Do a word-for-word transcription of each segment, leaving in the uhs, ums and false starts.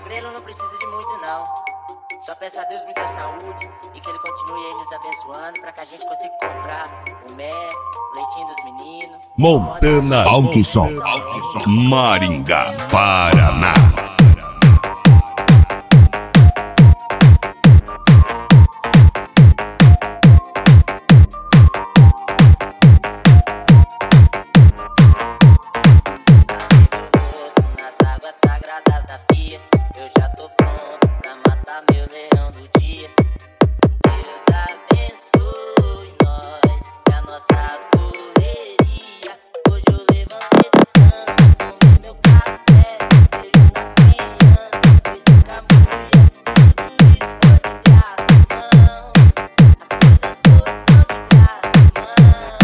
Grelo não precisa de muito não. Só peça a Deus muita saúde e que ele continue aí nos abençoando pra que a gente consiga comprar o mé, o leitinho dos meninos. Montana Alto Som, Maringá, Paraná. Eu já tô pronto pra matar meu leão do dia. Deus abençoe nós e a nossa correria. Hoje eu levantei da cama, tomei meu café, beijo nas crianças, coisa da mulher. Tudo isso foi de graça, irmão. As coisas boas são de graça, irmão.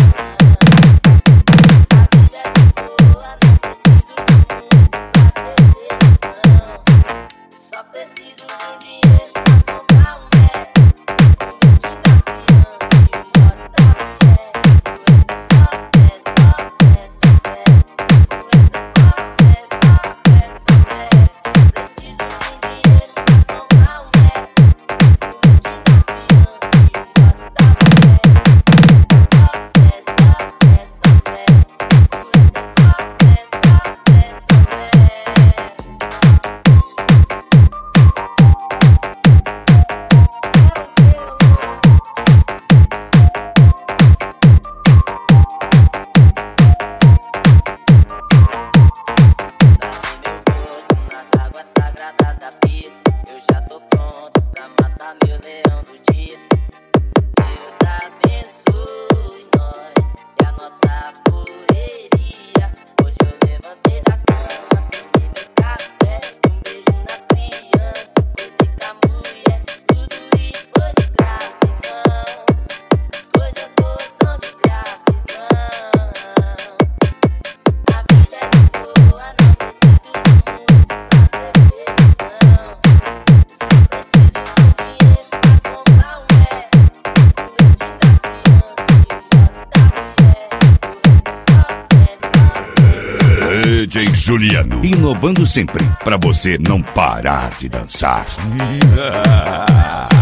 A vida é de boa, não preciso do mundo pra ser feliz, não. Só preciso de dinheiro pra comprar um mé, o leitinho das crianças e o mods da mulher. O resto é só fé, só fé, só fé. O resto é só fé, só fé, só fé. Preciso de dinheiro pra comprar um mé, o leitinho das crianças e o mods da mulher. O resto é só fé, só fé, só fé. O resto é só fé, só fé, só fé. Nas águas sagradas da pia, eu já tô pronto pra matar meu leão do dia. Deus abençoe nós e a nossa correria. Hoje eu levantei da cama, tomei meu café, um beijo nas crianças, coisa da mulher. Tudo isso foi de graça, irmão. As coisas boas são de graça, irmão. A vida é de boa, não preciso do mundo pra ser feliz, não. Só preciso de dinheiro pra comprar um mé, o leitinho das crianças e o mods da mulher. O resto é só fé, só fé. D J Juliano, inovando sempre pra você não parar de dançar.